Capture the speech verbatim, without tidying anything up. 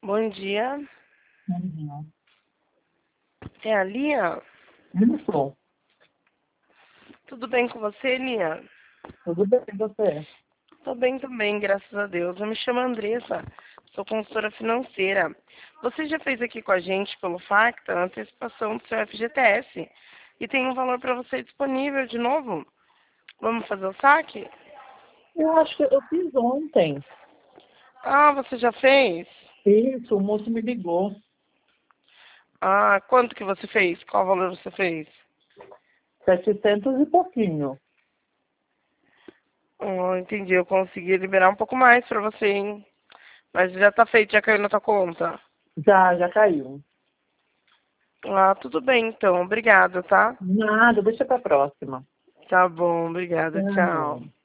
Bom dia. Uhum. É a Lia? Isso, Tudo bem com você, Lia? tudo bem com você? Tô bem também, graças a Deus. Eu me chamo Andressa, sou consultora financeira. Você já fez aqui com a gente, pelo Facta, a antecipação do seu F G T S. E tem um valor para você disponível de novo. Vamos fazer o saque? Eu acho que eu fiz ontem. Ah, você já fez? Isso, o moço me ligou. Ah, quanto que você fez? Qual valor você fez? Setecentos e pouquinho. Oh, entendi, eu consegui liberar um pouco mais para você, hein? Mas já tá feito, já caiu na tua conta. Já, já caiu. Ah, tudo bem então. Obrigada, tá? Nada, deixa pra próxima. Tá bom, obrigada. Tchau. Tchau.